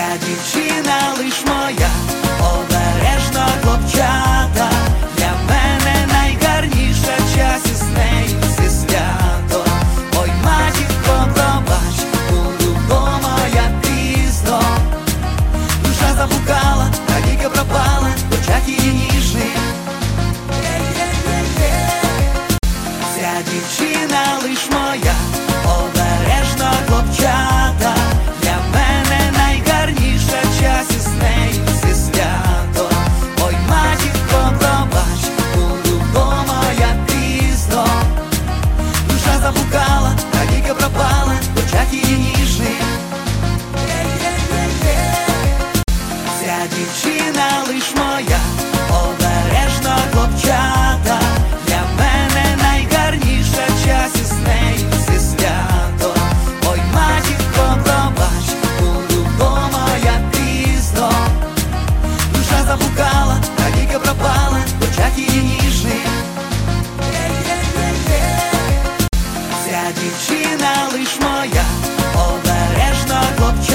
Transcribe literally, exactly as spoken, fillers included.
Ця дівчина лиш моя, обережно, хлопчата, для мене найгарніша, час із нею все свято. Ой, матінко, пробач, буду вдома я пізно. Душа заблукала, надійка пропала, в очах її ніжних. Ця дівчина лиш моя, обережно, хлопчата, для мене найгарніша, час із нею все свято. Ой, матінко, пробач, буду вдома я пізно. Душа заблукала, надійка пропала, в очах її ніжних. Ця дівчина лиш моя, обережно, хлопчата, для мене найгарніша, час із нею все свято. Ой, матінко, пробач, буду вдома я пізно. Душа заблукала, надійка пропала, в очах її ніжних. Ця дівчина лиш моя, обережно, хлопчата.